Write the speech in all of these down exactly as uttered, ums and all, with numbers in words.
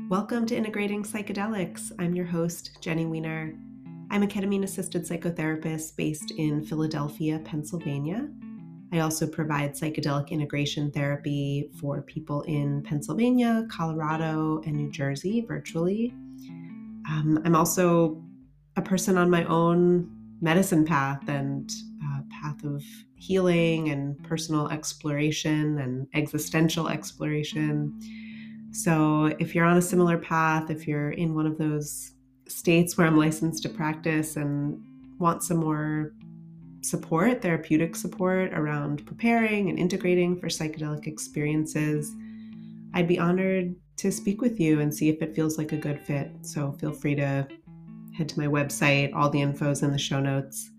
Welcome to Integrating Psychedelics. I'm your host, Jenny Weiner. I'm a ketamine-assisted psychotherapist based in Philadelphia, Pennsylvania. I also provide psychedelic integration therapy for people in Pennsylvania, Colorado, and New Jersey virtually. Um, I'm also a person on my own medicine path and uh, path of healing and personal exploration and existential exploration. So if you're on a similar path, if you're in one of those states where I'm licensed to practice and want some more support, therapeutic support around preparing and integrating for psychedelic experiences, I'd be honored to speak with you and see if it feels like a good fit. So feel free to head to my website. All the info's in the show notes.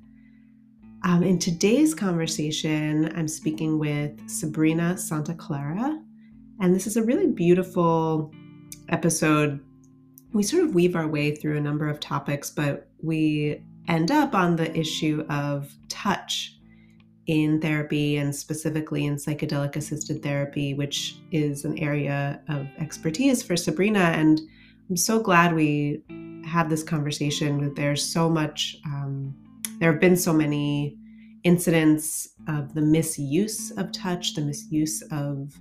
Um, in today's conversation, I'm speaking with Sabrina Santa Clara, and this is a really beautiful episode. We sort of weave our way through a number of topics, but we end up on the issue of touch in therapy and specifically in psychedelic assisted therapy, which is an area of expertise for Sabrina. And I'm so glad we have this conversation. There's so much, um, there have been so many incidents of the misuse of touch, the misuse of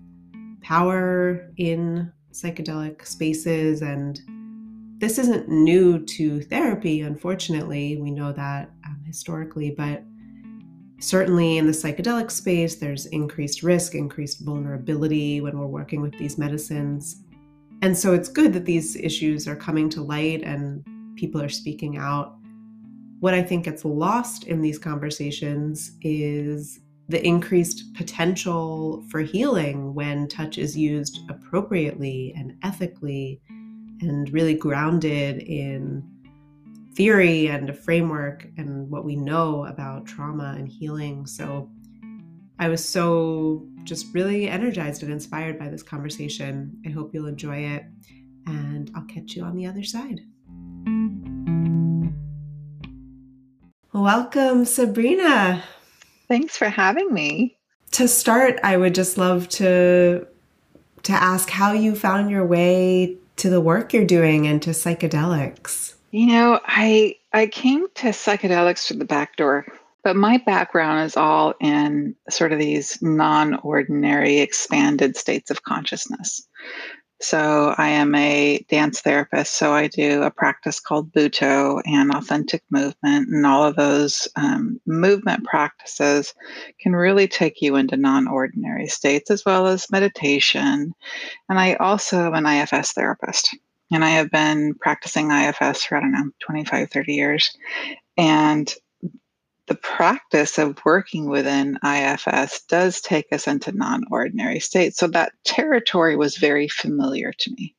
power in psychedelic spaces. And this isn't new to therapy, unfortunately. We know that um, historically, but certainly in the psychedelic space, there's increased risk, increased vulnerability when we're working with these medicines. And so it's good that these issues are coming to light and people are speaking out. What I think gets lost in these conversations is the increased potential for healing when touch is used appropriately and ethically and really grounded in theory and a framework and what we know about trauma and healing. So I was so just really energized and inspired by this conversation. I hope you'll enjoy it, and I'll catch you on the other side. Welcome, Sabrina. Thanks for having me. To start, I would just love to to ask how you found your way to the work you're doing and to psychedelics. You know, I I came to psychedelics through the back door, but my background is all in sort of these non-ordinary expanded states of consciousness. So I am a dance therapist, so I do a practice called Butoh and authentic movement, and all of those um, movement practices can really take you into non-ordinary states as well as meditation. And I also am an I F S therapist, and I have been practicing I F S for, I don't know, twenty-five, thirty years. And the practice of working within I F S does take us into non-ordinary states. So that territory was very familiar to me.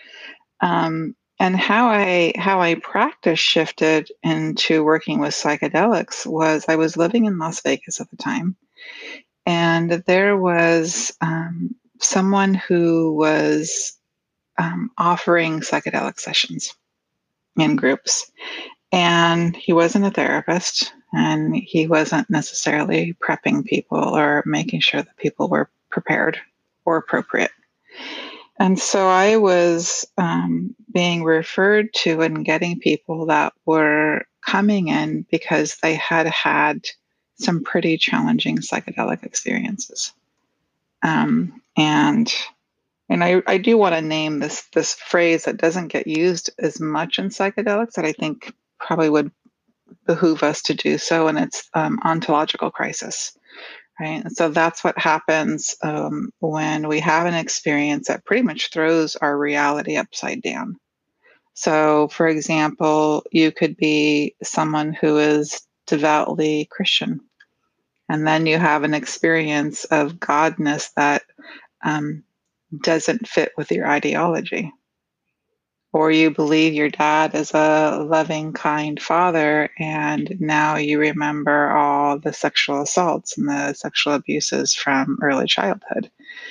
Um, and how I how I practice shifted into working with psychedelics was I was living in Las Vegas at the time, and there was um, someone who was um, offering psychedelic sessions in groups. And he wasn't a therapist, and he wasn't necessarily prepping people or making sure that people were prepared or appropriate. And so I was um, being referred to and getting people that were coming in because they had had some pretty challenging psychedelic experiences. Um, and and I, I do want to name this this phrase that doesn't get used as much in psychedelics that I think probably would behoove us to do so, and it's um, ontological crisis, right? And so that's what happens um, when we have an experience that pretty much throws our reality upside down. So, for example, you could be someone who is devoutly Christian, and then you have an experience of godness that um, doesn't fit with your ideology. Or you believe your dad is a loving, kind father, and now you remember all the sexual assaults and the sexual abuses from early childhood.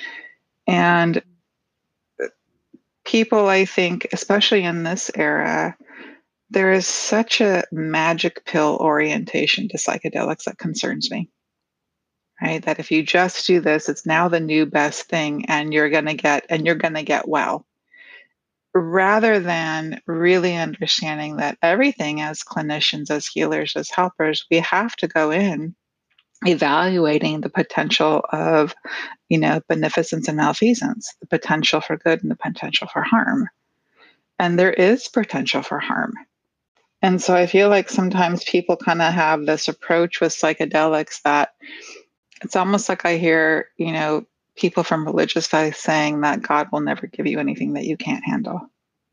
And people, I think, especially in this era, there is such a magic pill orientation to psychedelics that concerns me. Right? That if you just do this, it's now the new best thing, and you're gonna get and you're gonna get well. rather than really understanding that everything as clinicians, as healers, as helpers, we have to go in evaluating the potential of, you know, beneficence and malfeasance, the potential for good and the potential for harm. And there is potential for harm. And so I feel like sometimes people kind of have this approach with psychedelics that it's almost like I hear, you know, people from religious faith saying that God will never give you anything that you can't handle.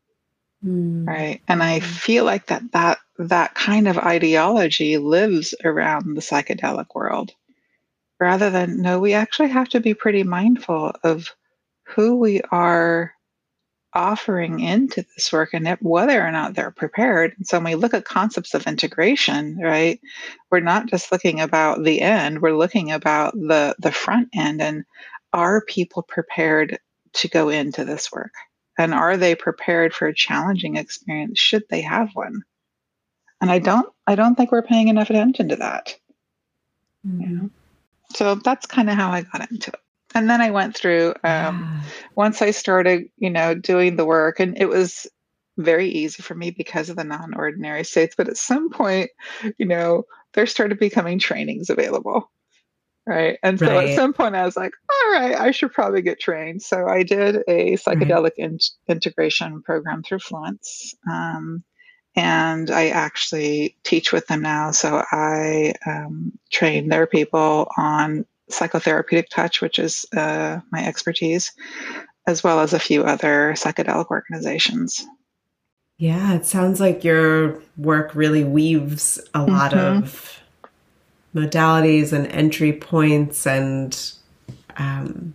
Mm. Right. And I feel like that that that kind of ideology lives around the psychedelic world. Rather than, no, we actually have to be pretty mindful of who we are offering into this work and it, whether or not they're prepared. And so when we look at concepts of integration, right, we're not just looking about the end, we're looking about the the front end, and are people prepared to go into this work? And are they prepared for a challenging experience should they have one? And I don't I don't think we're paying enough attention to that. Mm-hmm. You know? So that's kind of how I got into it. And then I went through, um, Yeah. once I started, you know, doing the work, and it was very easy for me because of the non-ordinary states. But at some point, you know, there started becoming trainings available. Right. And so at Right. some point I was like, all right, I should probably get trained. So I did a Right. psychedelic in- integration program through Fluence. Um, and I actually teach with them now. So I um, train their people on psychotherapeutic touch, which is uh, my expertise, as well as a few other psychedelic organizations. Yeah, it sounds like your work really weaves a lot Mm-hmm. of modalities and entry points, and um,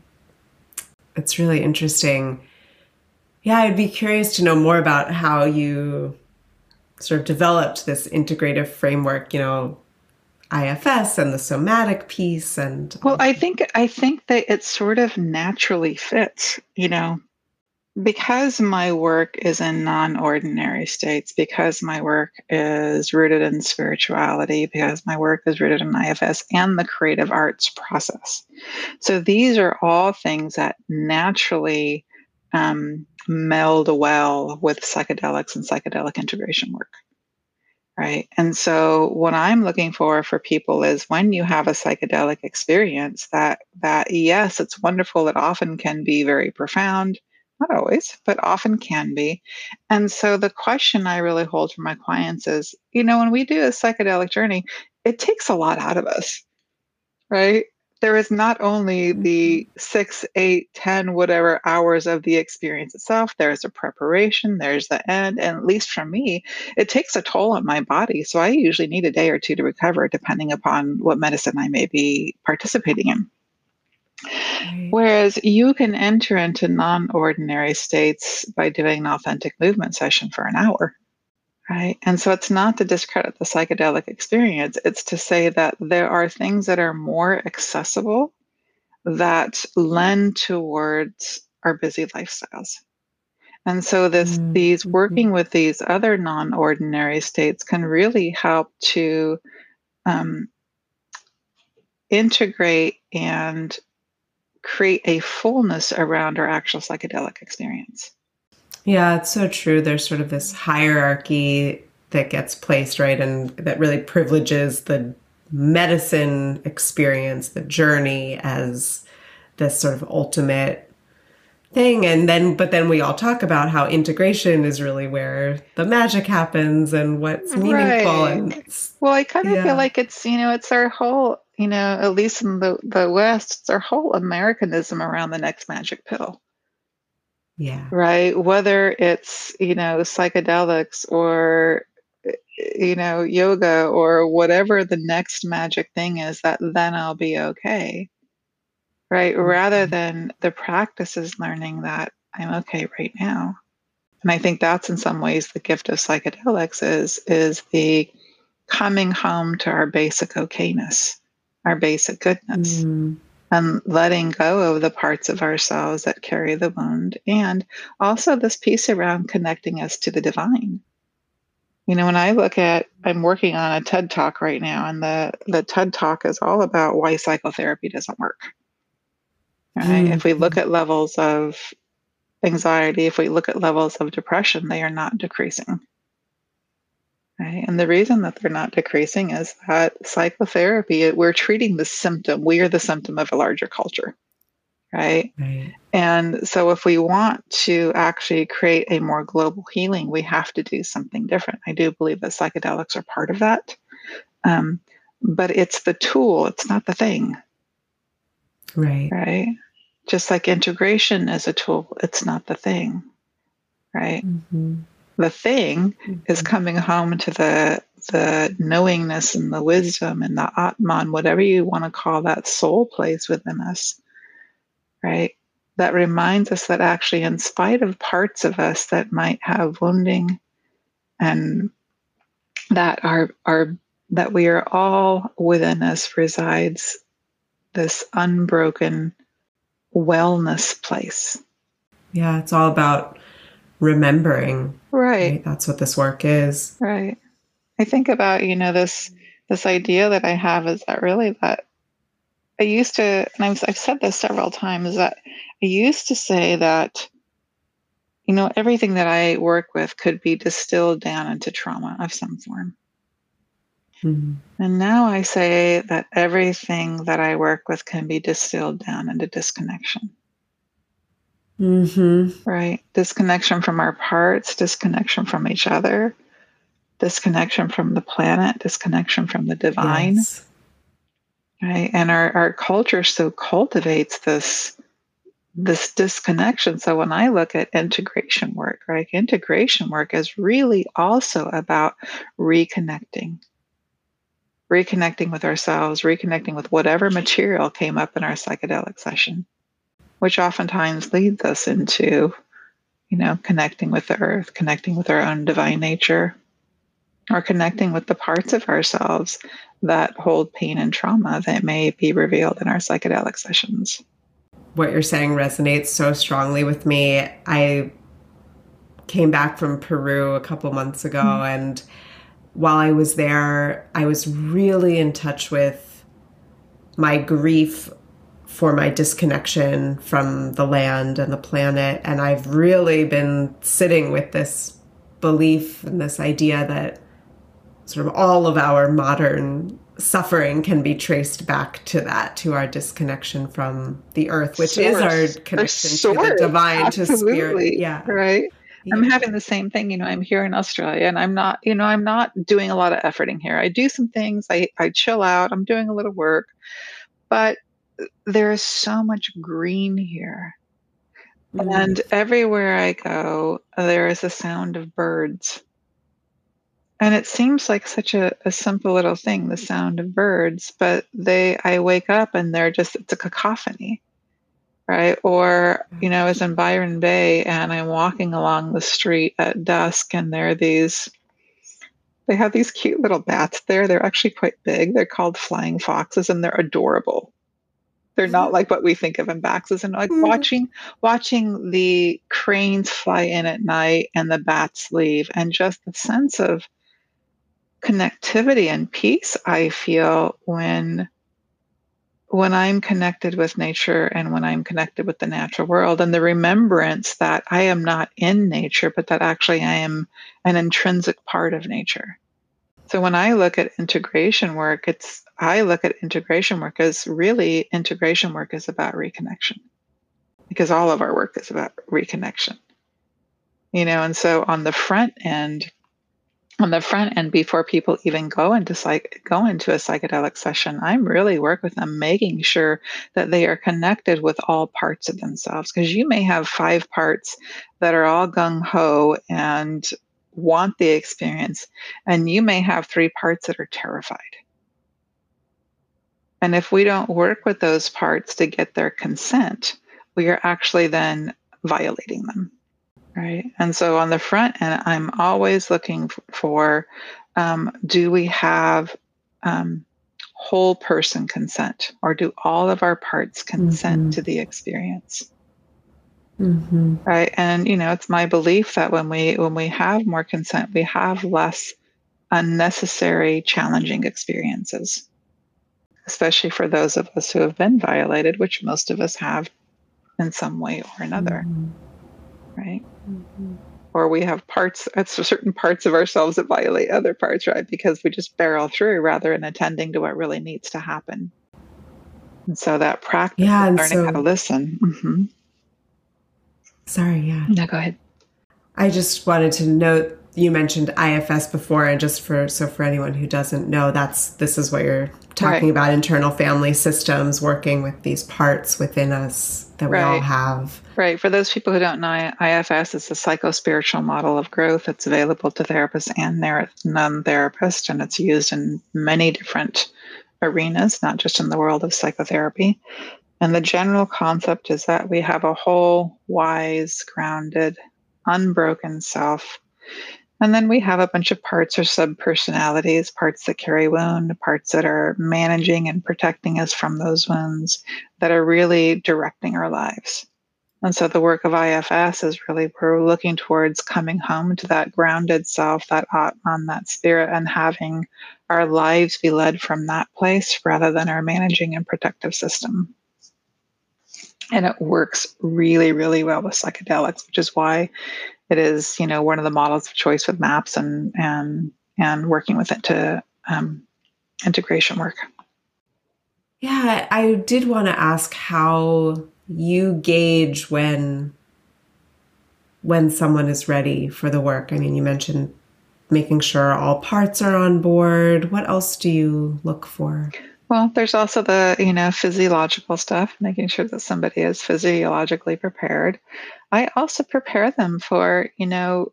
it's really interesting. Yeah, I'd be curious to know more about how you sort of developed this integrative framework, you know, I F S and the somatic piece and Well, all. I think I think that it sort of naturally fits, you know, because my work is in non-ordinary states, because my work is rooted in spirituality, because my work is rooted in I F S and the creative arts process. So these are all things that naturally um, meld well with psychedelics and psychedelic integration work. Right. And so what I'm looking for for people is when you have a psychedelic experience that that yes, it's wonderful. It often can be very profound, not always, but often can be. And so the question I really hold for my clients is, you know, when we do a psychedelic journey, it takes a lot out of us, right? There is not only the six, eight, ten, whatever hours of the experience itself, there's a preparation, there's the end. And at least for me, it takes a toll on my body. So I usually need a day or two to recover, depending upon what medicine I may be participating in. Right. Whereas you can enter into non ordinary states by doing an authentic movement session for an hour. Right. And so it's not to discredit the psychedelic experience, it's to say that there are things that are more accessible that lend towards our busy lifestyles. And so this these Mm-hmm. working with these other non-ordinary states can really help to um, integrate and create a fullness around our actual psychedelic experience. Yeah, it's so true. There's sort of this hierarchy that gets placed, right? And that really privileges the medicine experience, the journey as this sort of ultimate thing. And then, but then we all talk about how integration is really where the magic happens and what's meaningful. Right. And Well, I kind of feel yeah, like it's, you know, it's our whole, you know, at least in the, the West, it's our whole Americanism around the next magic pill. yeah, Right? Whether it's, you know, psychedelics or, you know, yoga or whatever the next magic thing is, that then I'll be okay. Right? Rather than the practice is learning that I'm okay right now. And I think that's in some ways the gift of psychedelics is is the coming home to our basic okayness, our basic goodness, mm, and letting go of the parts of ourselves that carry the wound. And also this piece around connecting us to the divine. You know, when I look at, I'm working on a TED Talk right now, and the, the TED Talk is all about why psychotherapy doesn't work. Right? If we look mm, at levels of anxiety, if we look at levels of depression, they are not decreasing. Right? And the reason that they're not decreasing is that psychotherapy, we're treating the symptom. We are the symptom of a larger culture. Right? Right. And so if we want to actually create a more global healing, we have to do something different. I do believe that psychedelics are part of that. Um, but it's the tool, it's not the thing. Right. Right? Just like integration is a tool, it's not the thing. Right? Mm-hmm. The thing mm-hmm. is coming home to the the knowingness and the wisdom and the Atman, whatever you want to call that soul place within us. Right? That reminds us that actually, in spite of parts of us that might have wounding, and that are are that we are all within us resides this unbroken wellness place. Yeah, it's all about remembering. Right. Right. That's what this work is. Right. I think about, you know, this this idea that I have is that really that I used to, and I've, I've said this several times, that I used to say that, you know, everything that I work with could be distilled down into trauma of some form. Mm-hmm. And now I say that everything that I work with can be distilled down into disconnection. Mm-hmm. Right? Disconnection from our parts, disconnection from each other, disconnection from the planet, disconnection from the divine. Yes. Right? And our, our culture so cultivates this this disconnection. So when I look at integration work, right, integration work is really also about reconnecting. Reconnecting with ourselves, reconnecting with whatever material came up in our psychedelic session, which oftentimes leads us into, you know, connecting with the earth, connecting with our own divine nature, or connecting with the parts of ourselves that hold pain and trauma that may be revealed in our psychedelic sessions. What you're saying resonates so strongly with me. I came back from Peru a couple months ago, mm-hmm. and while I was there, I was really in touch with my grief for my disconnection from the land and the planet. And I've really been sitting with this belief and this idea that sort of all of our modern suffering can be traced back to that, to our disconnection from the earth, which source. Is our connection to the divine, Absolutely. to spirit. Yeah. Right. Yeah. I'm having the same thing. You know, I'm here in Australia and I'm not, you know, I'm not doing a lot of efforting here. I do some things, I, I chill out, I'm doing a little work, but there is so much green here. Mm. And everywhere I go, there is a sound of birds. And it seems like such a, a simple little thing, the sound of birds, but they, I wake up and they're just, it's a cacophony. Right. Or, you know, I was in Byron Bay and I'm walking along the street at dusk and there are these, they have these cute little bats there. They're actually quite big. They're called flying foxes and they're adorable. They're not like what we think of in boxes. And like watching, watching the cranes fly in at night and the bats leave, and just the sense of connectivity and peace I feel when when I'm connected with nature and when I'm connected with the natural world, and the remembrance that I am not in nature, but that actually I am an intrinsic part of nature. So when I look at integration work, it's I look at integration work as really integration work is about reconnection, because all of our work is about reconnection. You know, and so on the front end, on the front end, before people even go into psych, go into a psychedelic session, I'm really work with them, making sure that they are connected with all parts of themselves. Because you may have five parts that are all gung-ho and want the experience, and you may have three parts that are terrified. And if we don't work with those parts to get their consent, we are actually then violating them. Right. And so on the front end, I'm always looking for, um, do we have um, whole person consent, or do all of our parts consent mm-hmm. to the experience? Mm-hmm. Right. And, you know, it's my belief that when we when we have more consent, we have less unnecessary challenging experiences, especially for those of us who have been violated, which most of us have in some way or another. Mm-hmm. right? Mhm. Or we have parts, at certain parts of ourselves that violate other parts, right? Because we just barrel through rather than attending to what really needs to happen. And so that practice Yeah, of and learning how to so listen. Mm-hmm. sorry, yeah. No, go ahead. I just wanted to note you mentioned I F S before, and just for so for anyone who doesn't know, that's this is what you're talking Right. about: internal family systems, working with these parts within us that we all Right. have. Right. For those people who don't know, I F S is a psycho-spiritual model of growth. It's available to therapists and non-therapists, and it's used in many different arenas, not just in the world of psychotherapy. And the general concept is that we have a whole, wise, grounded, unbroken self. And then we have a bunch of parts or subpersonalities, parts that carry wound, parts that are managing and protecting us from those wounds, that are really directing our lives. And so the work of I F S is really, we're looking towards coming home to that grounded self, that Atman, that spirit, and having our lives be led from that place rather than our managing and protective system. And it works really, really well with psychedelics, which is why it is, you know, one of the models of choice with MAPS and and and working with it to um, integration work. Yeah, I did want to ask how you gauge when when someone is ready for the work. I mean, you mentioned making sure all parts are on board. What else do you look for? Well, there's also the, you know, physiological stuff, making sure that somebody is physiologically prepared. I also prepare them for, you know,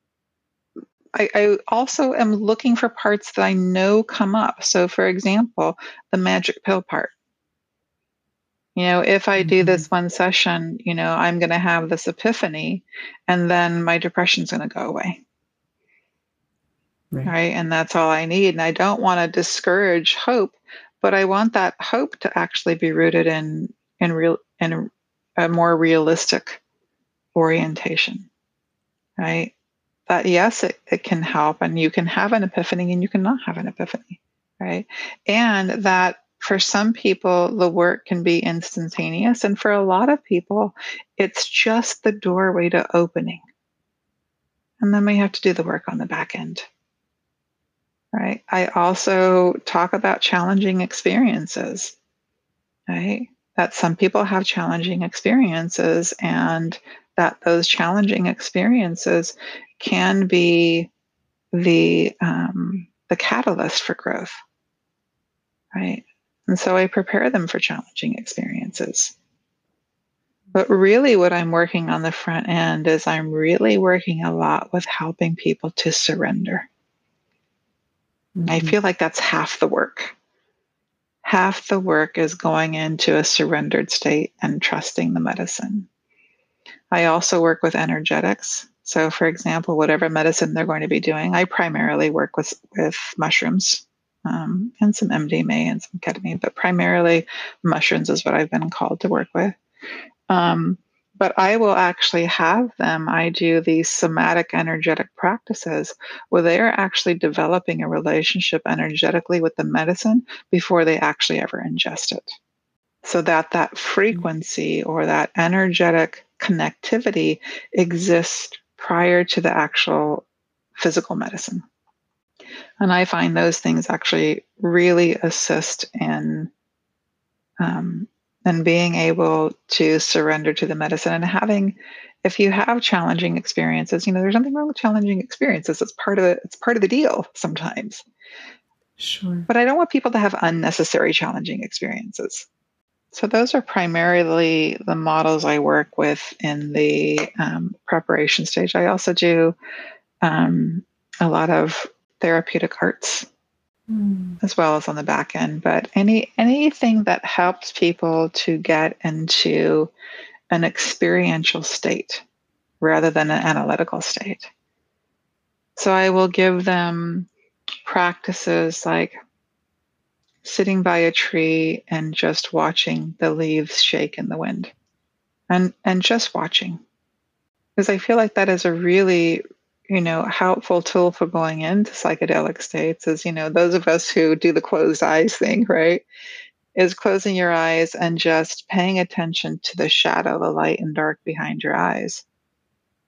I, I also am looking for parts that I know come up. So, for example, the magic pill part. You know, if I do Mhm. this one session, you know, I'm going to have this epiphany and then my depression's going to go away. Right. Right. And that's all I need. And I don't want to discourage hope, but I want that hope to actually be rooted in in real in a, a more realistic orientation. Right. That yes, it, it can help and you can have an epiphany and you cannot have an epiphany. Right. And that for some people the work can be instantaneous. And for a lot of people, it's just the doorway to opening. And then we have to do the work on the back end. Right. I also talk about challenging experiences, right? That some people have challenging experiences and that those challenging experiences can be the um, the catalyst for growth, right? And so I prepare them for challenging experiences. But really, what I'm working on the front end is I'm really working a lot with helping people to surrender. I Mm-hmm. feel like that's half the work. Half the work is going into a surrendered state and trusting the medicine. I also work with energetics. So, for example, whatever medicine they're going to be doing, I primarily work with, with mushrooms um, and some M D M A and some ketamine, but primarily mushrooms is what I've been called to work with. Um, but I will actually have them, I do these somatic energetic practices where they are actually developing a relationship energetically with the medicine before they actually ever ingest it. So that that frequency or that energetic connectivity exists prior to the actual physical medicine. And I find those things actually really assist in um, and being able to surrender to the medicine and having, if you have challenging experiences, you know, there's nothing wrong with challenging experiences. It's part of it. It's part of the deal sometimes. Sure. But I don't want people to have unnecessary challenging experiences. So those are primarily the models I work with in the um, preparation stage. I also do um, a lot of therapeutic arts Mm. as well as on the back end. But any anything that helps people to get into an experiential state rather than an analytical state. So I will give them practices like sitting by a tree and just watching the leaves shake in the wind and and just watching, because I feel like that is a really, you know, helpful tool for going into psychedelic states. Is, you know, those of us who do the closed eyes thing, right, is closing your eyes and just paying attention to the shadow, the light and dark behind your eyes,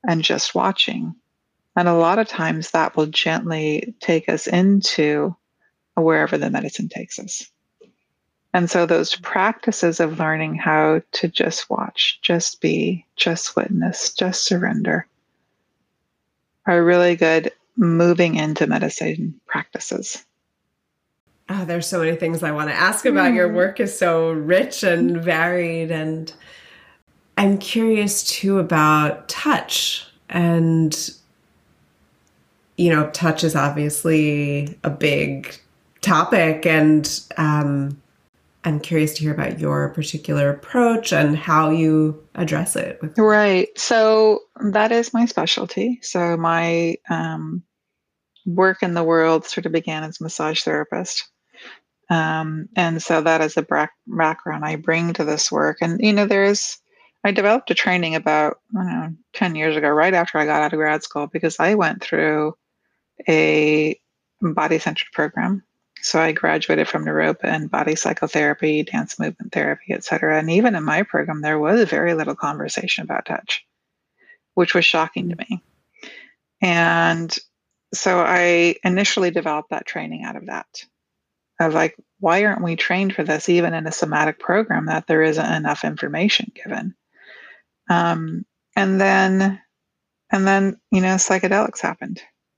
and just watching. And a lot of times that will gently take us into wherever the medicine takes us. And so those practices of learning how to just watch, just be, just witness, just surrender are really good moving into medicine practices. Oh, there's so many things I want to ask about. Mm. Your work is so rich and varied. And I'm curious too about touch. And, you know, touch is obviously a big topic. And um, I'm curious to hear about your particular approach and how you address it. With- right. So that is my specialty. So my um, work in the world sort of began as a massage therapist. Um, and so that is a bra- background I bring to this work. And, you know, there's, I developed a training about, I don't know, ten years ago, right after I got out of grad school, because I went through a body-centered program. So I graduated from Naropa in body psychotherapy, dance movement therapy, et cetera. And even in my program, there was very little conversation about touch, which was shocking to me. And so I initially developed that training out of that. Of like, why aren't we trained for this, even in a somatic program, that there isn't enough information given? Um, and then, and then, you know, psychedelics happened.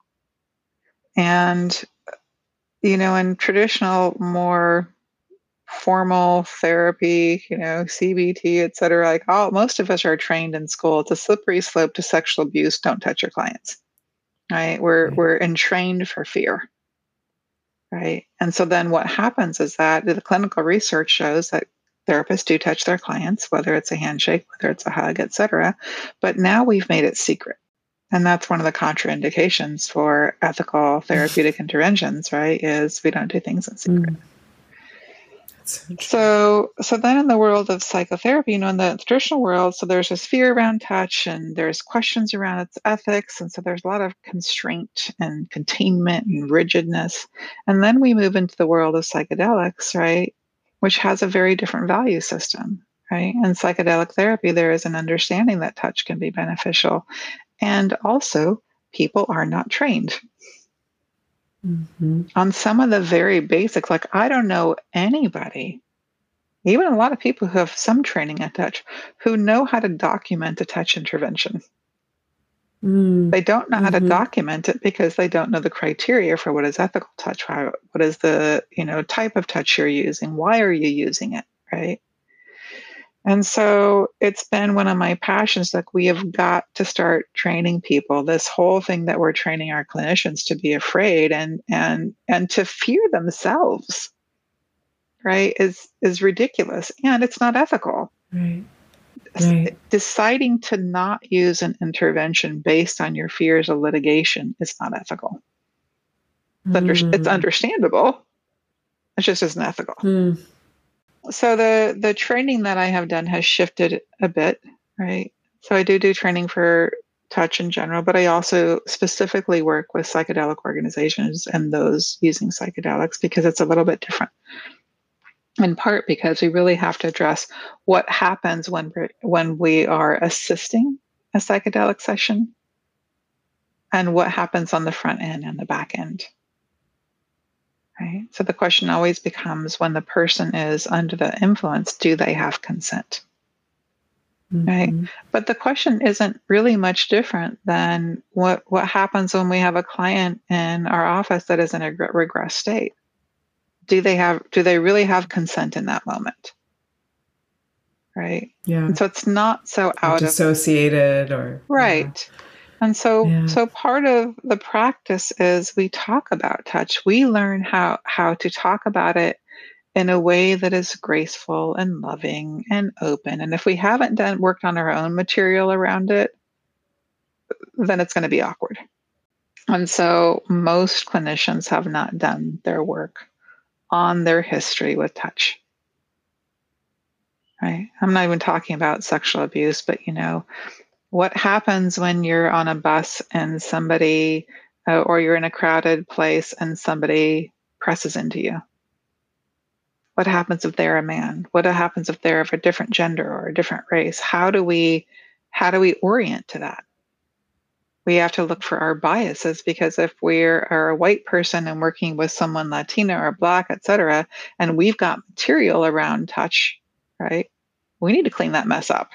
And, you know, in traditional, more formal therapy, you know, C B T, et cetera, like all, most of us are trained in school. It's a slippery slope to sexual abuse. Don't touch your clients, right? We're, right. we're entrained for fear. Right. And so then what happens is that the clinical research shows that therapists do touch their clients, whether it's a handshake, whether it's a hug, et cetera. But now we've made it secret. And that's one of the contraindications for ethical therapeutic interventions, right? Is we don't do things in secret. Mm. So, so, so then in the world of psychotherapy, you know, in the traditional world, so there's this fear around touch and there's questions around its ethics. And so there's a lot of constraint and containment and rigidness. And then we move into the world of psychedelics, right, which has a very different value system, right? In psychedelic therapy, there is an understanding that touch can be beneficial. And also, people are not trained. Mm-hmm. On some of the very basics, like I don't know anybody, even a lot of people who have some training in touch, who know how to document a touch intervention. Mm. They don't know mm-hmm. how to document it because they don't know the criteria for what is ethical touch, what is the, you know, type of touch you're using, why are you using it, right? And so it's been one of my passions, like we have got to start training people. This whole thing that we're training our clinicians to be afraid and and and to fear themselves, right, is is ridiculous. And it's not ethical. Right. Right. Deciding to not use an intervention based on your fears of litigation is not ethical. It's, under, mm. it's understandable. It just isn't ethical. Mm. So the the training that I have done has shifted a bit, right? So I do do training for touch in general, but I also specifically work with psychedelic organizations and those using psychedelics because it's a little bit different. In part because we really have to address what happens when we're, when we are assisting a psychedelic session and what happens on the front end and the back end. Right? So the question always becomes, when the person is under the influence, do they have consent? Mm-hmm. Right? But the question isn't really much different than what, what happens when we have a client in our office that is in a regress state. Do they have, do they really have consent in that moment? Right? Yeah. And so it's not so out or dissociated of, or right. Yeah. And so, yeah. so part of the practice is we talk about touch. We learn how, how to talk about it in a way that is graceful and loving and open. And if we haven't done worked on our own material around it, then it's going to be awkward. And so most clinicians have not done their work on their history with touch. Right? I'm not even talking about sexual abuse, but you know, what happens when you're on a bus and somebody, uh, or you're in a crowded place and somebody presses into you? What happens if they're a man? What happens if they're of a different gender or a different race? How do we, how do we orient to that? We have to look for our biases, because if we're are a white person and working with someone Latina or Black, et cetera, and we've got material around touch, right? We need to clean that mess up.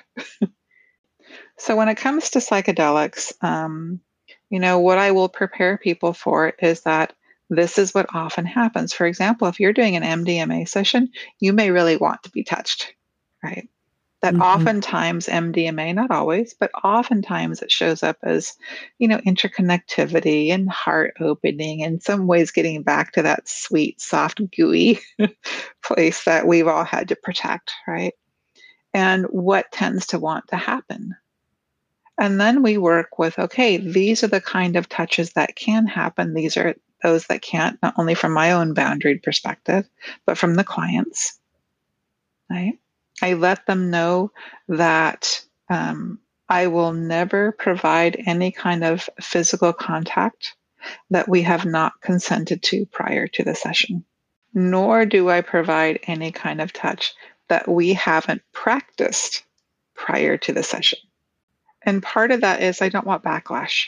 So when it comes to psychedelics, um, you know, what I will prepare people for is that this is what often happens. For example, if you're doing an M D M A session, you may really want to be touched, right? That Mm-hmm. oftentimes M D M A, not always, but oftentimes it shows up as, you know, interconnectivity and heart opening, in some ways getting back to that sweet, soft, gooey place that we've all had to protect, right? And what tends to want to happen. And then we work with, okay, these are the kind of touches that can happen. These are those that can't, not only from my own boundaried perspective, but from the clients, right? I let them know that um, I will never provide any kind of physical contact that we have not consented to prior to the session, nor do I provide any kind of touch that we haven't practiced prior to the session. And part of that is I don't want backlash.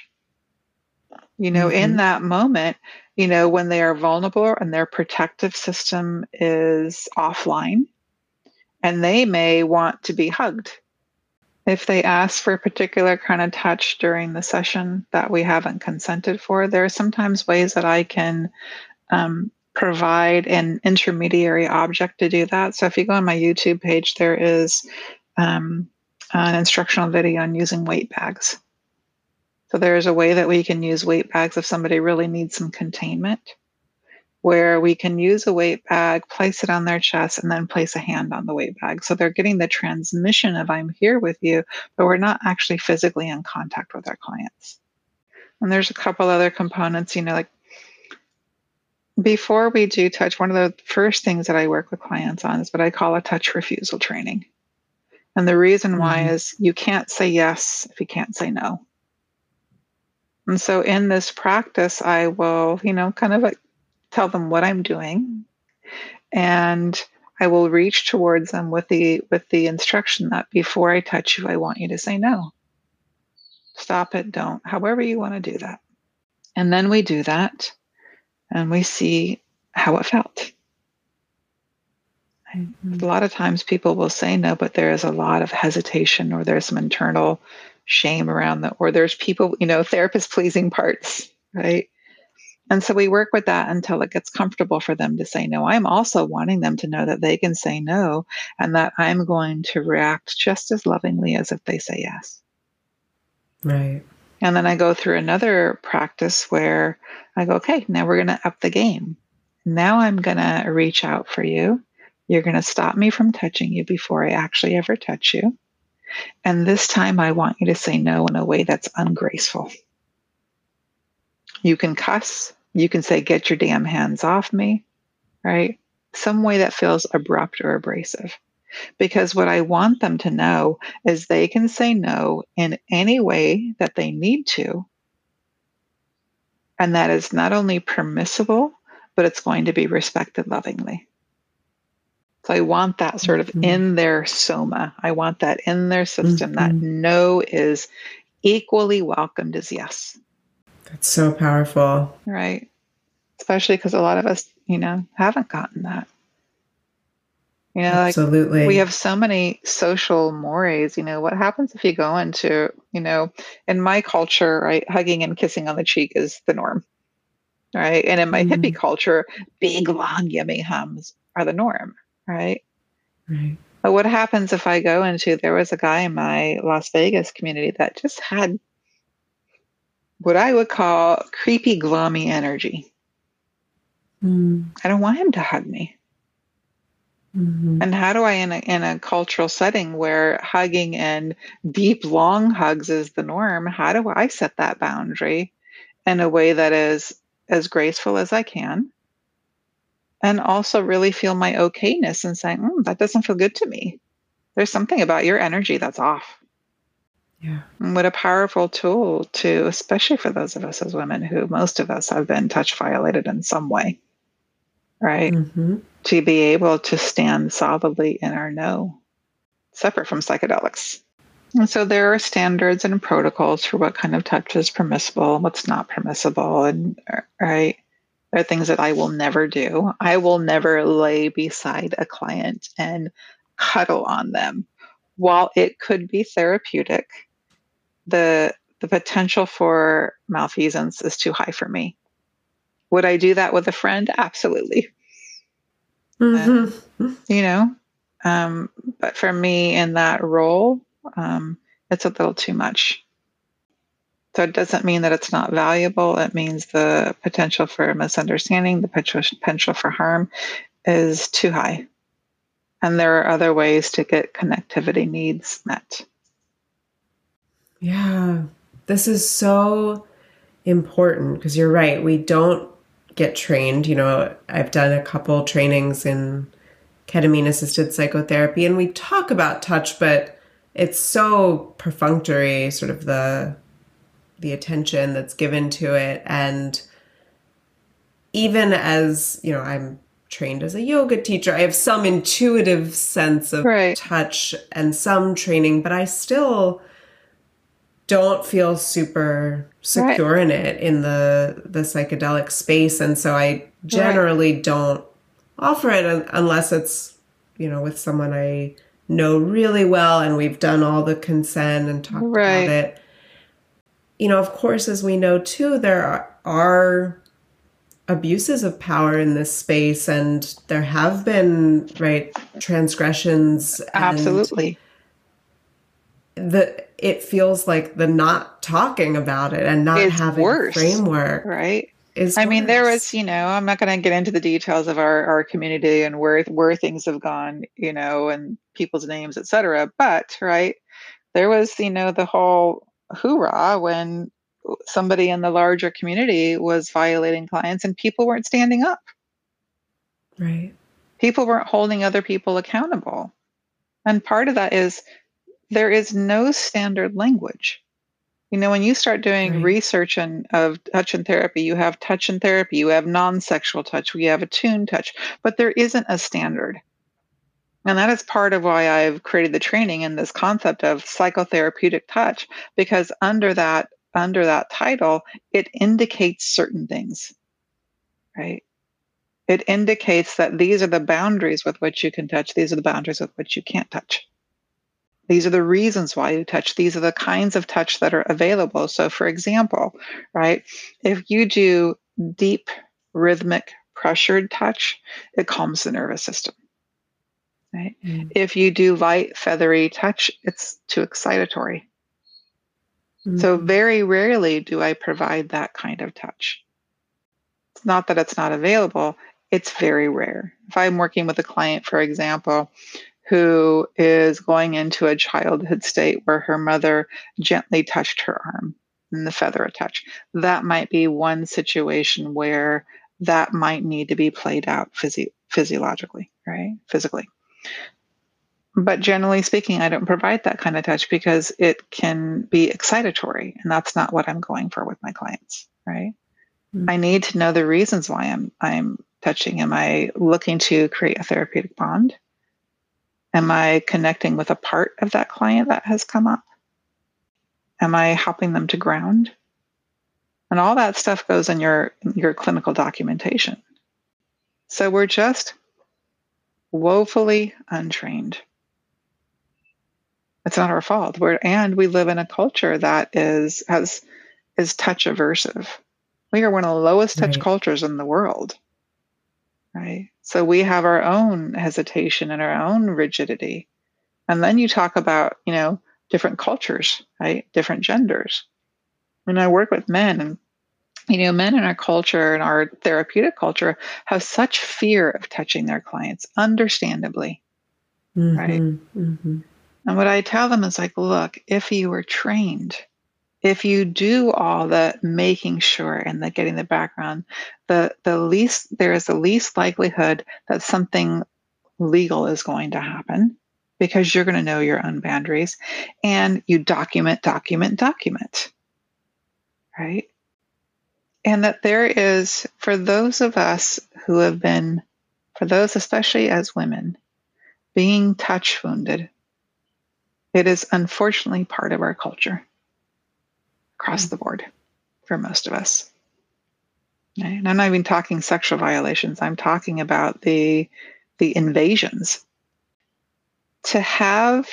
You know, in Mm-hmm. that moment, you know, when they are vulnerable and their protective system is offline, and they may want to be hugged. If they ask for a particular kind of touch during the session that we haven't consented for, there are sometimes ways that I can um, provide an intermediary object to do that. So if you go on my YouTube page, there is um, an instructional video on using weight bags. So there is a way that we can use weight bags if somebody really needs some containment, where we can use a weight bag, place it on their chest, and then place a hand on the weight bag. So they're getting the transmission of I'm here with you, but we're not actually physically in contact with our clients. And there's a couple other components, you know, like before we do touch, one of the first things that I work with clients on is what I call a touch refusal training. And the reason why Mm-hmm. is you can't say yes if you can't say no. And so in this practice, I will, you know, kind of like tell them what I'm doing, and I will reach towards them with the with the instruction that before I touch you, I want you to say no. Stop it, don't. However you want to do that. And then we do that and we see how it felt. Mm-hmm. A lot of times people will say no, but there is a lot of hesitation, or there's some internal shame around that, or there's people, you know, therapist pleasing parts, right? And so we work with that until it gets comfortable for them to say no. I'm also wanting them to know that they can say no, and that I'm going to react just as lovingly as if they say yes. Right. And then I go through another practice where I go, okay, now we're going to up the game. Now I'm going to reach out for you. You're going to stop me from touching you before I actually ever touch you. And this time I want you to say no in a way that's ungraceful. You can cuss. You can say, get your damn hands off me, right? Some way that feels abrupt or abrasive. Because what I want them to know is they can say no in any way that they need to. And that is not only permissible, but it's going to be respected lovingly. So I want that sort of Mm-hmm. in their soma. I want that in their system, that Mm-hmm. no is equally welcomed as yes. That's so powerful. Right? Especially because a lot of us, you know, haven't gotten that. You know, like we Absolutely. have so many social mores. You know, what happens if you go into, you know, in my culture, right, hugging and kissing on the cheek is the norm, right? And in my hippie Mm. culture, big, long, yummy hums are the norm, right? Right. But what happens if I go into, there was a guy in my Las Vegas community that just had what I would call creepy, gloomy energy. Mm. I don't want him to hug me. Mm-hmm. And how do I, in a, in a cultural setting where hugging and deep, long hugs is the norm, how do I set that boundary in a way that is as graceful as I can? And also really feel my okayness and saying, mm, that doesn't feel good to me. There's something about your energy that's off. Yeah. And what a powerful tool to, especially for those of us as women who most of us have been touch violated in some way, right? Mm-hmm. To be able to stand solidly in our no, separate from psychedelics. And so there are standards and protocols for what kind of touch is permissible, what's not permissible, and right. There are things that I will never do. I will never lay beside a client and cuddle on them. While it could be therapeutic, the the potential for malfeasance is too high for me. Would I do that with a friend? Absolutely. Mm-hmm. Uh, you know, um, but for me in that role, um, it's a little too much. So it doesn't mean that it's not valuable. It means the potential for misunderstanding, the potential for harm is too high. And there are other ways to get connectivity needs met. Yeah, this is so important because you're right. We don't get trained. You know, I've done a couple trainings in ketamine assisted psychotherapy, and we talk about touch, but it's so perfunctory, sort of the the attention that's given to it. And even as, you know, I'm trained as a yoga teacher, I have some intuitive sense of right. touch and some training, but I still don't feel super secure right. in it in the the psychedelic space. And so I generally right. don't offer it unless it's, you know, with someone I know really well and we've done all the consent and talked right. about it. You know, of course, as we know too, there are, are abuses of power in this space, and there have been, right, transgressions. Absolutely. And the it feels like the not talking about it and not it's having worse, a framework, right? Is I worse. mean, there was, you know, I'm not going to get into the details of our, our community and where where things have gone, you know, and people's names, et cetera. But right, there was, you know, the whole hoorah when somebody in the larger community was violating clients and people weren't standing up. Right. People weren't holding other people accountable. And part of that is there is no standard language. You know, when you start doing right. research and of touch and therapy, you have touch and therapy, you have non-sexual touch, we have attuned touch, but there isn't a standard. And that is part of why I've created the training in this concept of psychotherapeutic touch, because under that under that title, it indicates certain things, right? It indicates that these are the boundaries with which you can touch. These are the boundaries with which you can't touch. These are the reasons why you touch. These are the kinds of touch that are available. So for example, right, if you do deep, rhythmic, pressured touch, it calms the nervous system. Right? Mm. If you do light, feathery touch, it's too excitatory. Mm. So very rarely do I provide that kind of touch. It's not that it's not available, it's very rare. If I'm working with a client, for example, who is going into a childhood state where her mother gently touched her arm in the feather touch, that might be one situation where that might need to be played out physi- physiologically, right? Physically. But generally speaking, I don't provide that kind of touch because it can be excitatory, and that's not what I'm going for with my clients, right? Mm-hmm. I need to know the reasons why I'm I'm touching. Am I looking to create a therapeutic bond? Am I connecting with a part of that client that has come up? Am I helping them to ground? And all that stuff goes in your your clinical documentation. So we're just woefully untrained. It's not our fault. We're, and we live in a culture that is has is touch aversive. We are one of the lowest touch right. cultures in the world. Right. So we have our own hesitation and our own rigidity. And then you talk about, you know, different cultures, right? Different genders. When I work with men, and you know, men in our culture and our therapeutic culture have such fear of touching their clients, understandably. Mm-hmm. Right. Mm-hmm. And what I tell them is like, look, if you were trained, if you do all the making sure and the getting the background, the the least there is the least likelihood that something legal is going to happen because you're going to know your own boundaries, and you document, document, document, right? And that there is, for those of us who have been, for those especially as women, being touch wounded, It is unfortunately part of our culture across the board for most of us. And I'm not even talking sexual violations. I'm talking about the the invasions. To have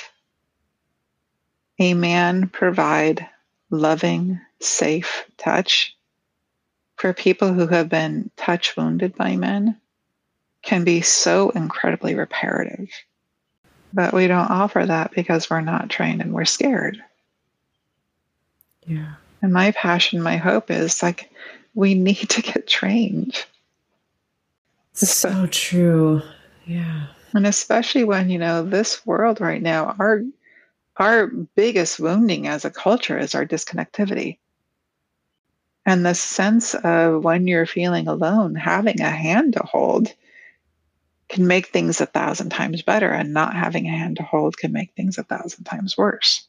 a man provide loving, safe touch for people who have been touch wounded by men can be so incredibly reparative. But we don't offer that because we're not trained and we're scared. Yeah. And my passion, my hope is like, we need to get trained. So true. Yeah. And especially when, you know, this world right now, our our biggest wounding as a culture is our disconnectivity. And the sense of when you're feeling alone, having a hand to hold can make things a thousand times better, and not having a hand to hold can make things a thousand times worse.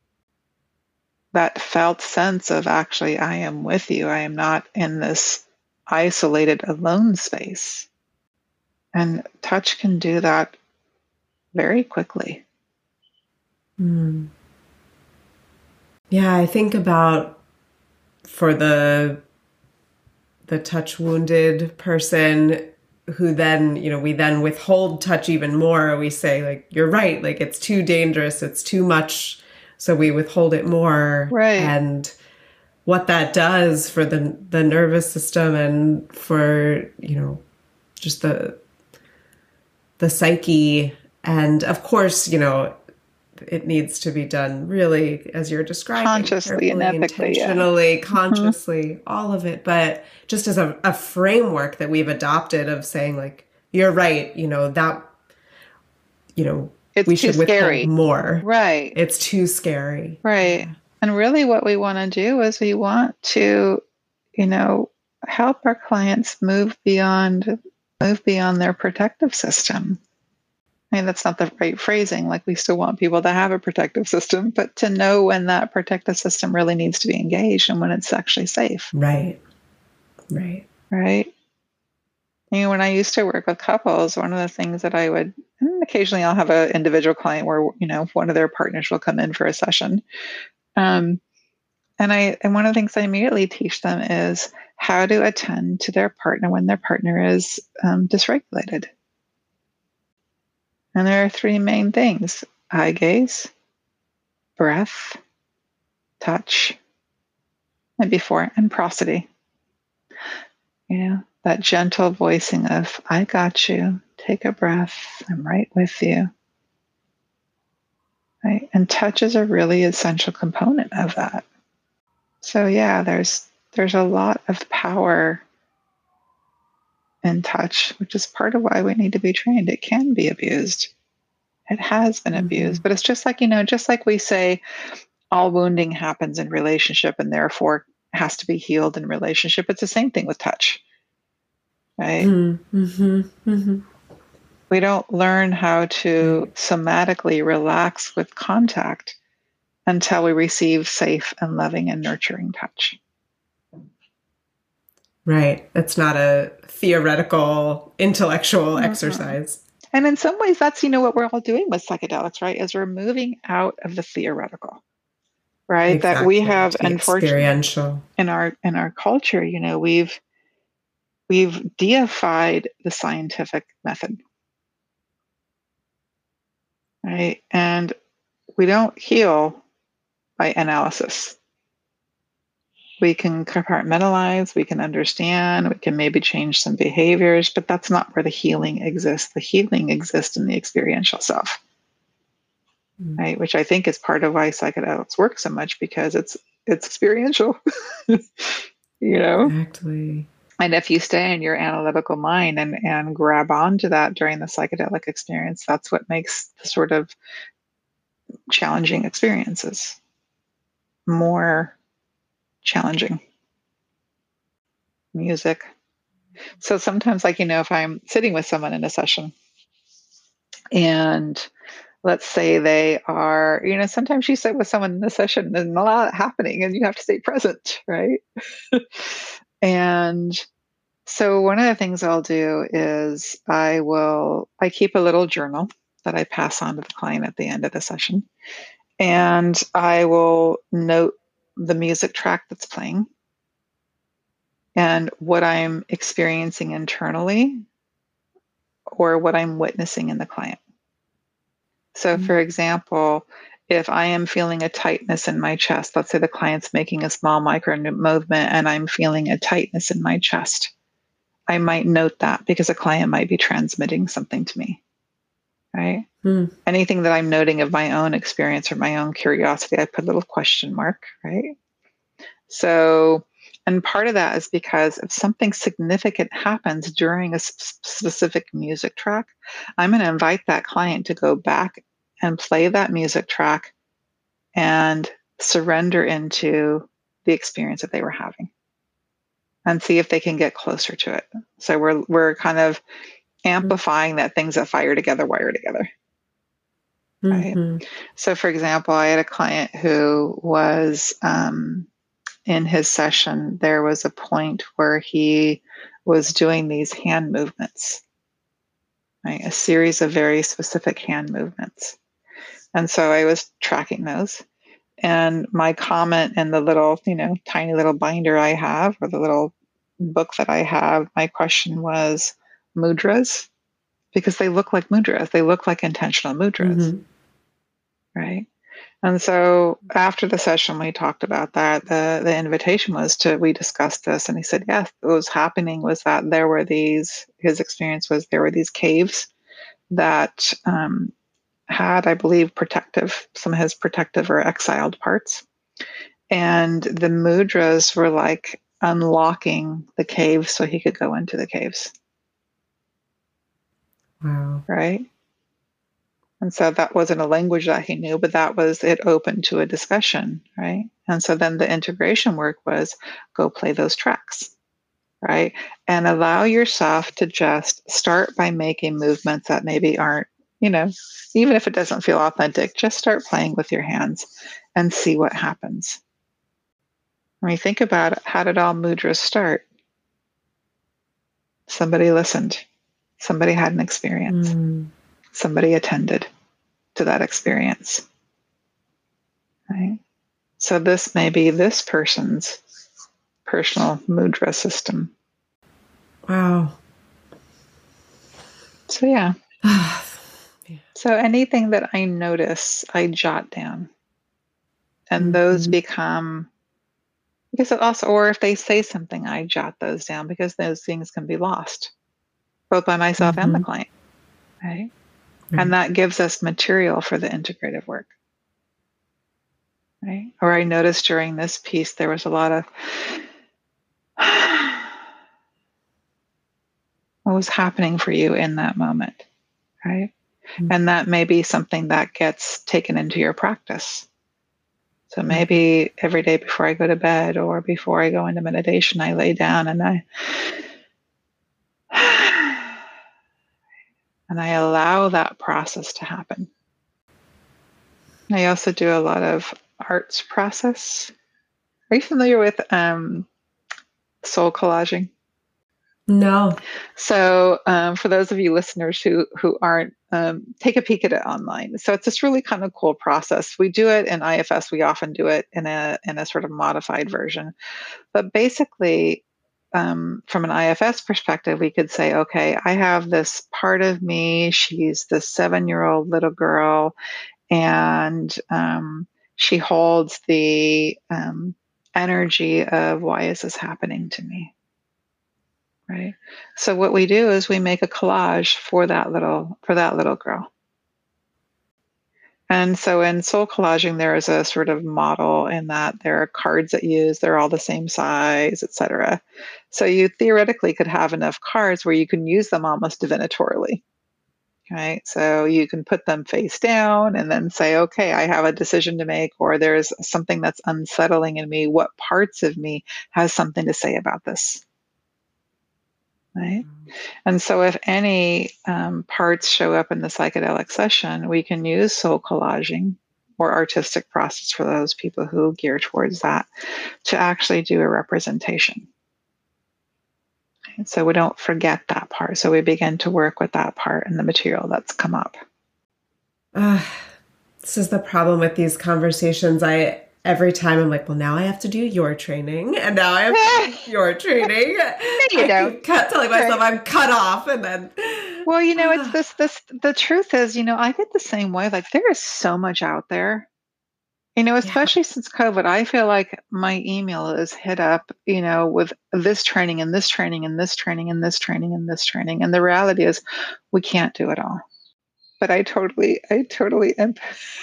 That felt sense of actually, I am with you. I am not in this isolated, alone space. And touch can do that very quickly. Mm. Yeah, I think about for the the touch wounded person who then, you know, we then withhold touch even more. We say, like, you're right, like it's too dangerous, it's too much, so we withhold it more. Right. And what that does for the the nervous system and for, you know, just the the psyche. And of course, you know, it needs to be done really, as you're describing, consciously and ethically, intentionally, yeah. consciously, mm-hmm. all of it. But just as a, a framework that we've adopted of saying, like, you're right, you know, that, you know, it's we too should scary. withhold more. Right. It's too scary. Right. Yeah. And really what we want to do is we want to, you know, help our clients move beyond, move beyond their protective system. I mean, that's not the right phrasing. Like, we still want people to have a protective system, but to know when that protective system really needs to be engaged and when it's actually safe. Right. Right. Right. You know, when I used to work with couples, one of the things that I would, and occasionally I'll have an individual client where, you know, one of their partners will come in for a session. Um, and I, and one of the things I immediately teach them is how to attend to their partner when their partner is um, dysregulated. And there are three main things: eye gaze, breath, touch, and before, and prosody. You know, that gentle voicing of, I got you, take a breath, I'm right with you. Right? And touch is a really essential component of that. So yeah, there's there's a lot of power in touch, which is part of why we need to be trained. It can be abused. It has been mm-hmm. abused, but it's just like, you know, just like we say, all wounding happens in relationship and therefore has to be healed in relationship. It's the same thing with touch, right? Mm-hmm. Mm-hmm. We don't learn how to right. somatically relax with contact until we receive safe and loving and nurturing touch. Right. It's not a theoretical, intellectual mm-hmm. exercise. And in some ways, that's, you know, what we're all doing with psychedelics, right? Is we're moving out of the theoretical, right? Exactly. That we have, unfortunately, in our in our culture, you know, we've we've deified the scientific method, right? And we don't heal by analysis. We can compartmentalize, we can understand, we can maybe change some behaviors, but that's not where the healing exists. The healing exists in the experiential self, mm. right? Which I think is part of why psychedelics work so much, because it's it's experiential, you know? Exactly. And if you stay in your analytical mind and, and grab onto that during the psychedelic experience, that's what makes the sort of challenging experiences more challenging. Music. So sometimes, like, you know, if I'm sitting with someone in a session and let's say they are, you know, sometimes you sit with someone in a session and a lot happening and you have to stay present, right? And so one of the things I'll do is I will, I keep a little journal that I pass on to the client at the end of the session. And I will note the music track that's playing and what I'm experiencing internally or what I'm witnessing in the client. So, Mm-hmm. for example, if I am feeling a tightness in my chest, let's say the client's making a small micro movement and I'm feeling a tightness in my chest, I might note that because a client might be transmitting something to me, right? Mm. Anything that I'm noting of my own experience or my own curiosity, I put a little question mark, right? So, and part of that is because if something significant happens during a sp- specific music track, I'm going to invite that client to go back and play that music track and surrender into the experience that they were having and see if they can get closer to it. So we're we're kind of amplifying that things that fire together wire together. Right. Mm-hmm. So, for example, I had a client who was um, in his session, there was a point where he was doing these hand movements, right? A series of very specific hand movements. And so I was tracking those. And my comment in the little, you know, tiny little binder I have, or the little book that I have, my question was mudras, because they look like mudras. They look like intentional mudras, Mm-hmm. right? And so after the session, we talked about that. The, the invitation was to, we discussed this, and he said, yes, what was happening was that there were these, his experience was there were these caves that um, had, I believe, protective, some of his protective or exiled parts. And the mudras were like unlocking the caves so he could go into the caves. Wow. Right. And so that wasn't a language that he knew, but that was it open to a discussion, right? And so then the integration work was go play those tracks, right? And allow yourself to just start by making movements that maybe aren't, you know, even if it doesn't feel authentic, just start playing with your hands and see what happens. When you think about it, how did all mudras start? Somebody listened, somebody had an experience, Mm. somebody attended to that experience, right? So this may be this person's personal mudra system. Wow. So yeah. Yeah. So anything that I notice, I jot down. And Mm-hmm. those become, because it also, or if they say something, I jot those down because those things can be lost, both by myself and the Mm-hmm. client, right? Right. And that gives us material for the integrative work. Right? Or I noticed during this piece there was a lot of what was happening for you in that moment, right? Mm-hmm. And that may be something that gets taken into your practice. So maybe every day before I go to bed or before I go into meditation, I lay down and I and I allow that process to happen. I also do a lot of arts process. Are you familiar with um, soul collaging? No. So, um, for those of you listeners who who aren't, um, take a peek at it online. So it's this really kind of cool process. We do it in I F S. We often do it in a in a sort of modified version. But basically, um, from an I F S perspective, we could say, okay, I have this part of me. She's this seven year old little girl, and um, she holds the um, energy of why is this happening to me? Right. So what we do is we make a collage for that little for that little girl. And so in soul collaging, there is a sort of model in that there are cards that you use, they're all the same size, et cetera. So you theoretically could have enough cards where you can use them almost divinatorily. Right. So you can put them face down and then say, okay, I have a decision to make, or there's something that's unsettling in me. What parts of me has something to say about this? Right. And so, if any um, parts show up in the psychedelic session, we can use soul collaging or artistic process for those people who gear towards that to actually do a representation. And so, we don't forget that part. So, we begin to work with that part in the material that's come up. Uh, This is the problem with these conversations. I every time I'm like, well, now I have to do your training, and now I have to do your training. No, you I don't. keep cut, telling myself Right. I'm cut off, and then Well, you know, it's ah, this, this, the truth is, you know, I get the same way. Like, there is so much out there, you know, yeah, especially since COVID. I feel like my email is hit up, you know, with this training and this training and this training and this training and this training. And the reality is, we can't do it all. But I totally, I totally, emp-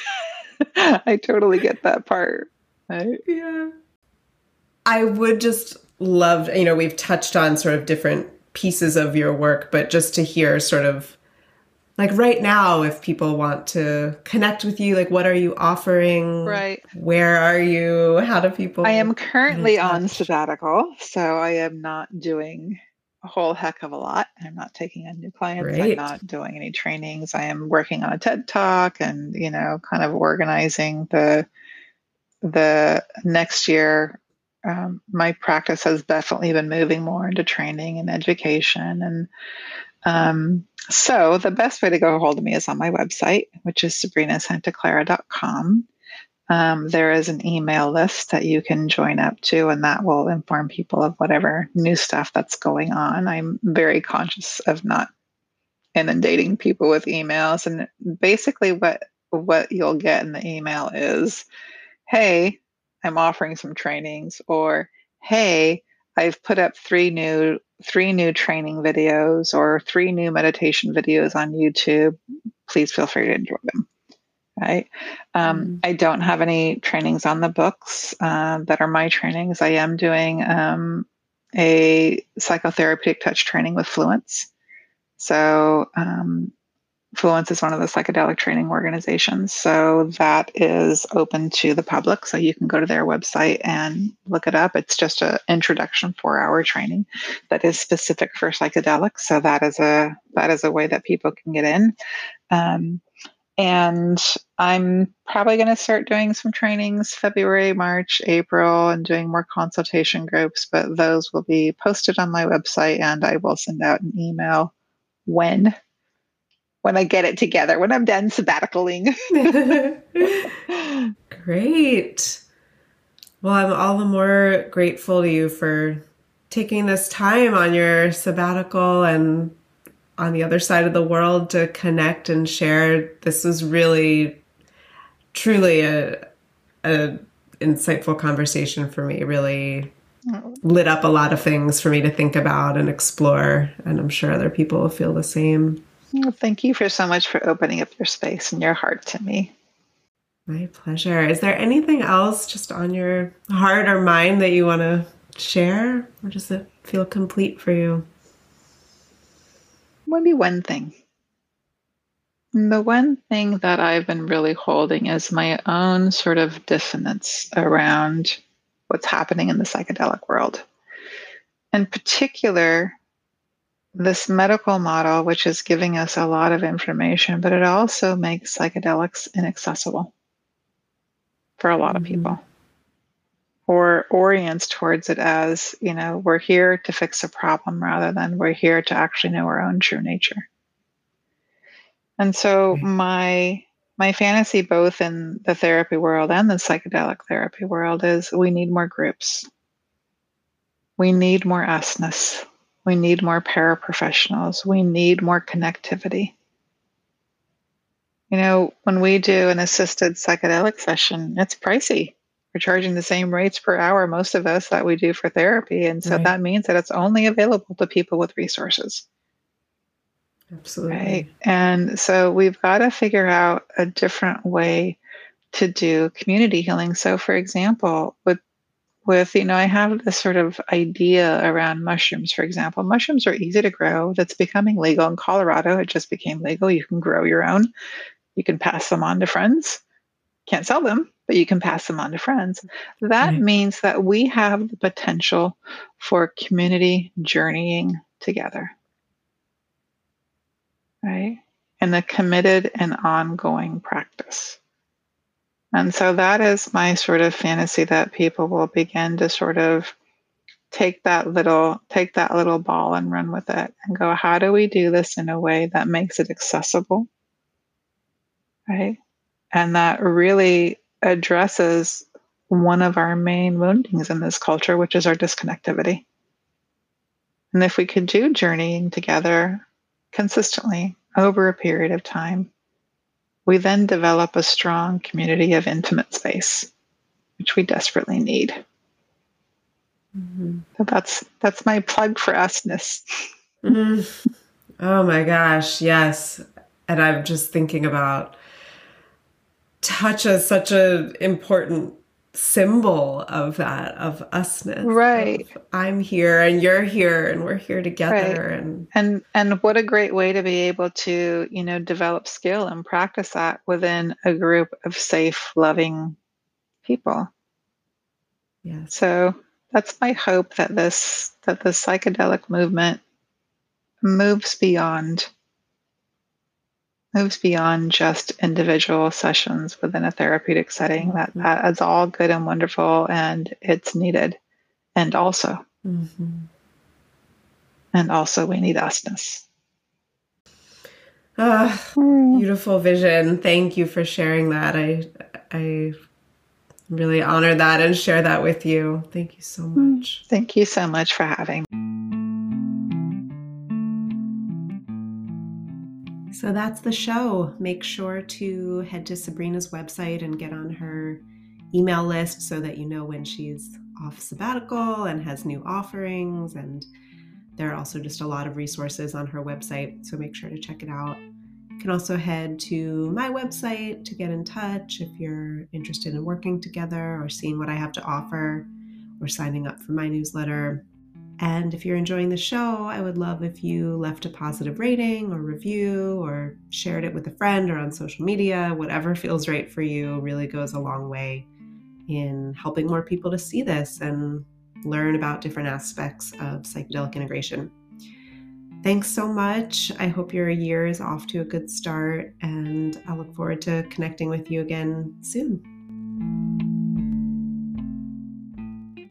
I totally get that part. Right? yeah. I would just love, you know, we've touched on sort of different pieces of your work, but just to hear sort of like right now, if people want to connect with you, like what are you offering? Right. Where are you? How do I am people get in currently on touch? sabbatical, so I am not doing a whole heck of a lot. I'm not taking on new clients. I'm Great. not doing any trainings. I am working on a TED Talk and, you know, kind of organizing the the next year. Um, my practice has definitely been moving more into training and education. And um, so the best way to go hold of me is on my website, which is sabrina santa clara dot com. Um, there is an email list that you can join up to, and that will inform people of whatever new stuff that's going on. I'm very conscious of not inundating people with emails, and basically, what what you'll get in the email is, "Hey, I'm offering some trainings," or "Hey, I've put up three new three new training videos or three new meditation videos on YouTube. Please feel free to enjoy them." Right. Um, Mm. I don't have any trainings on the books uh, that are my trainings. I am doing um, a psychotherapeutic touch training with Fluence. So, um, Fluence is one of the psychedelic training organizations. So, that is open to the public. So, you can go to their website and look it up. It's just an introduction four hour training that is specific for psychedelics. So, that is a, that is a way that people can get in. Um, and I'm probably going to start doing some trainings February, March, April, and doing more consultation groups, but those will be posted on my website, and I will send out an email when when I get it together, when I'm done sabbaticaling. Great. Well, I'm all the more grateful to you for taking this time on your sabbatical and on the other side of the world to connect and share. This was really, truly a, a insightful conversation for me. Really lit up a lot of things for me to think about and explore. And I'm sure other people will feel the same. Well, thank you for so much for opening up your space and your heart to me. My pleasure. Is there anything else just on your heart or mind that you want to share? Or does it feel complete for you? Maybe one thing. The one thing that I've been really holding is my own sort of dissonance around what's happening in the psychedelic world. In particular, this medical model, which is giving us a lot of information, but it also makes psychedelics inaccessible for a lot of Mm-hmm. people, or orients towards it as, you know, we're here to fix a problem rather than we're here to actually know our own true nature. And so Right. my my fantasy, both in the therapy world and the psychedelic therapy world, is we need more groups. We need more usness. We need more paraprofessionals. We need more connectivity. You know, when we do an assisted psychedelic session, it's pricey. We're charging the same rates per hour, most of us, that we do for therapy. And so Right. that means that it's only available to people with resources. Right. Absolutely. And so we've got to figure out a different way to do community healing. So, for example, with with you know, I have this sort of idea around mushrooms. For example, mushrooms are easy to grow. That's becoming legal in Colorado. It just became legal. You can grow your own. You can pass them on to friends. Can't sell them, but you can pass them on to friends. That Right. means that we have the potential for community journeying together, right? And the committed and ongoing practice. And so that is my sort of fantasy, that people will begin to sort of take that little take that little ball and run with it and go, how do we do this in a way that makes it accessible, right? And that really addresses one of our main woundings in this culture, which is our disconnectivity. And if we could do journeying together consistently over a period of time, we then develop a strong community of intimate space, which we desperately need. Mm-hmm. So that's that's my plug for usness. Mm-hmm. Oh my gosh, yes. And I'm just thinking about touch as such an important symbol of that, of usness. Right. Of, I'm here and you're here and we're here together. Right. And and and what a great way to be able to, you know, develop skill and practice that within a group of safe, loving people. Yes. So that's my hope, that this that the psychedelic movement moves beyond moves beyond just individual sessions within a therapeutic setting. Mm-hmm. That that is all good and wonderful, and it's needed. And also, mm-hmm. and also we need usness. Ah, mm. Beautiful vision. Thank you for sharing that. I I really honor that and share that with you. Thank you so much. Thank you so much for having me. So that's the show. Make sure to head to Sabrina's website and get on her email list so that you know when she's off sabbatical and has new offerings. And there are also just a lot of resources on her website, so make sure to check it out. You can also head to my website to get in touch if you're interested in working together or seeing what I have to offer or signing up for my newsletter. And if you're enjoying the show, I would love if you left a positive rating or review or shared it with a friend or on social media. Whatever feels right for you really goes a long way in helping more people to see this and learn about different aspects of psychedelic integration. Thanks so much. I hope your year is off to a good start, and I look forward to connecting with you again soon.